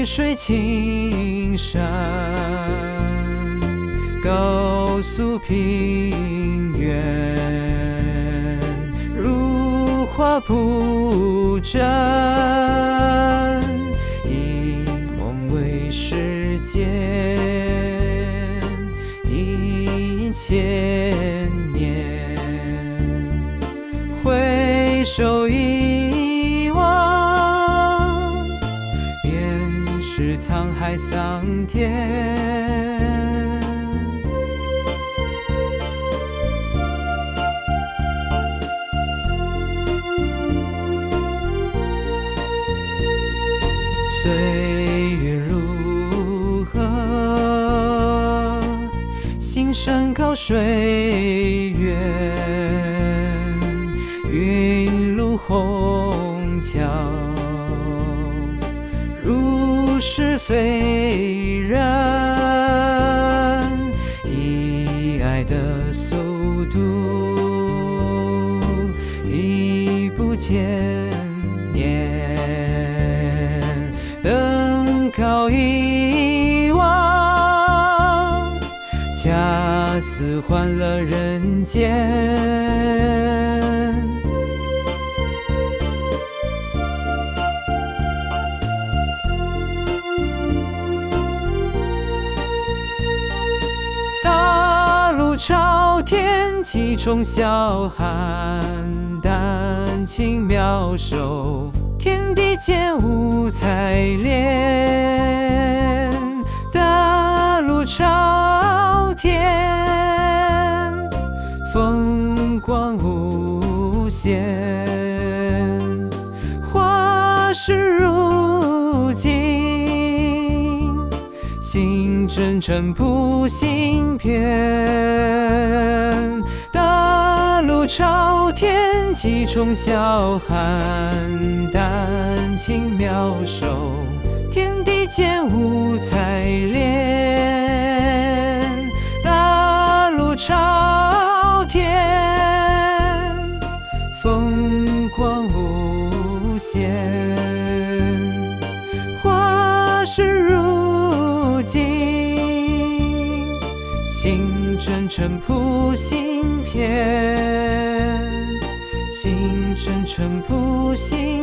水青山，高诉平原，如画不真，以梦为世间，一千年，回首一望，便是沧海桑田。岁月如河，心山高水远，云路虹桥，如是非人，以爱的速度，已不见年。登高一望，恰似换了人间。大路朝天，气冲霄汉，丹青妙手，天地间五彩莲。大路朝天，风光无限，花事如镜，心真诚谱心篇。大路朝天，气冲霄汉，丹青妙手，天地间五彩莲。大路朝天，风光无限，花事如镜，心真诚谱心篇，心真诚谱心